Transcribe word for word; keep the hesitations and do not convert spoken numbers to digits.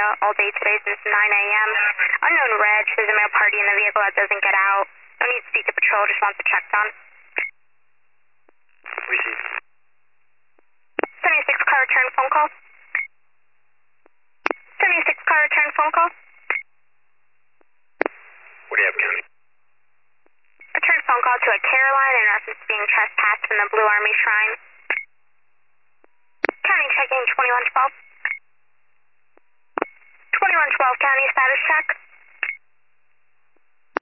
all day today since nine a m Unknown reg, there's a male party in the vehicle that doesn't get out. No need to speak to patrol, just wants it checked on. Receive. seventy-six car return phone call. seventy-six car return phone call. What do you have, County? Return phone call to a Caroline in reference to being trespassed in the Blue Army Shrine. County check-in twenty-one twelve. twenty-one twelve County status check.